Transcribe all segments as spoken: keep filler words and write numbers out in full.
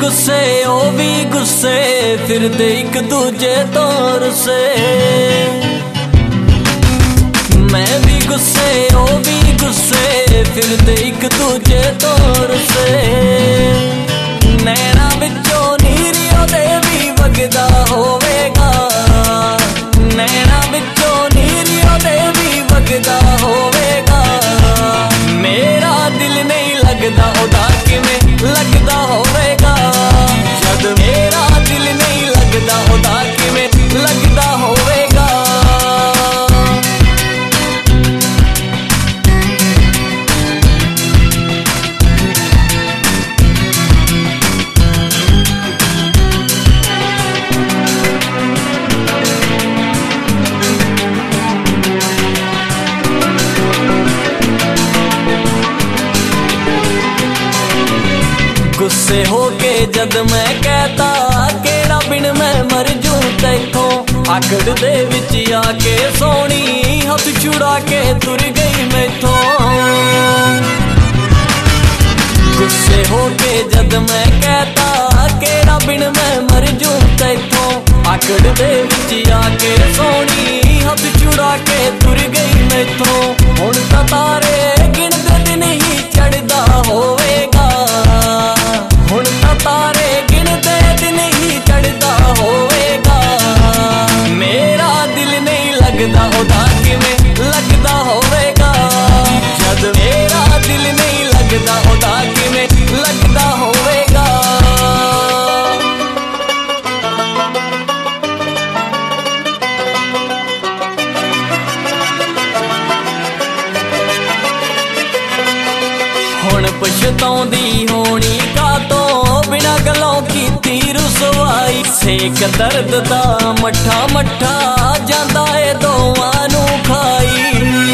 गुस्से ओ भी गुस्से, फिरदे एक दूजे तो रुसे। मैं भी गुस्से ओ भी गुस्से, फिरदे एक दूजे तो रुसे। नैना विचों नीरियों दे भी वगदा होवेगा, नैना विचों नीरियों दे भी वगदा होवेगा। मेरा दिल नहीं लगदा ओदा किवें लगदा होवेगा, जद मेरा दिल नहीं लगदा ओदा किवें लगदा होवेगा। गुस्से होके जद मैं कहता केड़ा बिन मैं मर जूं तैथों, आकड़ दे विच आके सोनी हथ छुड़ा के तुर गई मैथों। गुस्से होके जद मैं कहता केड़ा बिन मैं मर जूं तैथों, आकड़ दे विच आके सोनी हथ छुड़ा के तुर गई मैथों। हुण तां तारे गिणदे दिन ही चढ़दा होवेगा, हुण तां तारे गिणदे दिन ही चढ़दा होवेगा। मेरा दिल नहीं लगदा ओदा किवें लगदा होवेगा, जद मेरा दिल नहीं लगदा ओदा किवें लगदा होवेगा। हुण पछताउंदी होनी कातों बिना गलों कीती रुसवाई। सेक दर्द दा मट्ठा मट्ठा जांदा ए दोवां नूं खाई।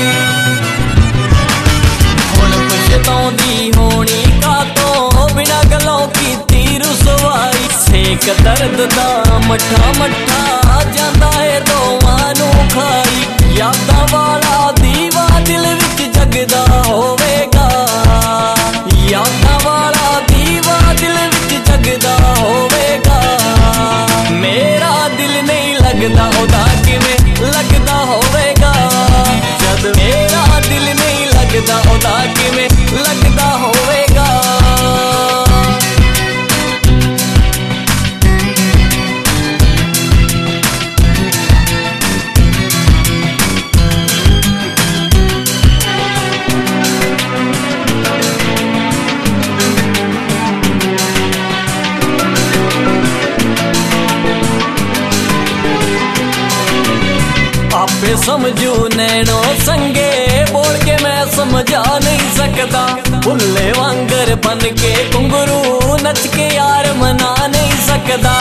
हुण पछताउंदी होनी कातों बिना गलों कीती रुसवाई। सेक दर्द दा मट्ठा मट्ठा जांदा ए दोवां नूं खाई। यादां वाला दीवा दिल विच जगदा होवेगा, यादां वाला दीवा दिल विच जगदा होवेगा। मेरा दिल नहीं लगदा ओदा किवें लगदा होवेगा, जद मेरा दिल नहीं लगदा ओदा किवें लगदा होवेगा। आपे समझू नैनो संगे बोल के मैं समझा नहीं सकता। भुल्ले वांगर बन के घुंघरू नच के यार मना नहीं सकता।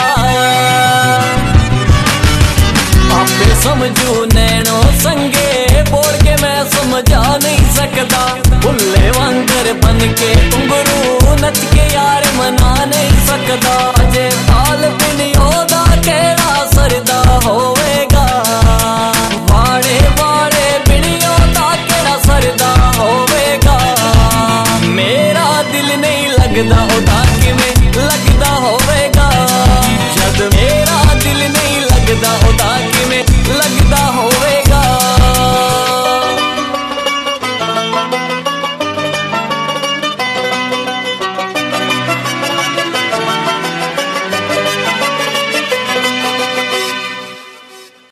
आपे समझू नैनो संगे बोल के मैं समझा नहीं सकता। भुल्ले वांगर बन के घुंघरू नच के यार मना नहीं सकता। अजे पाल बिन ओदा केड़ा सरदा होवेगा, वाड़े वाड़े बिनियों दा केड़ा सरदा होवेगा। मेरा दिल नहीं लगदा ओदा किवें लगदा होवेगा, जद मेरा दिल नहीं लगदा ओदा